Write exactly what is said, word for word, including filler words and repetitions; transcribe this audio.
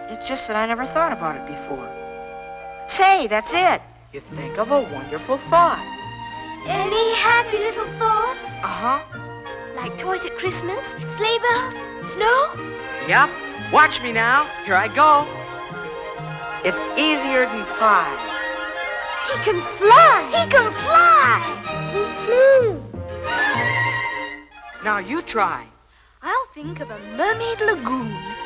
It's just that I never thought about it before. Say, that's it. You think of a wonderful thought. Any happy little thoughts? Uh-huh. Like toys at Christmas, sleigh bells, snow? Yep. Watch me now. Here I go. It's easier than pie. He can fly! He can fly! He flew! Now you try. I'll think of a mermaid lagoon.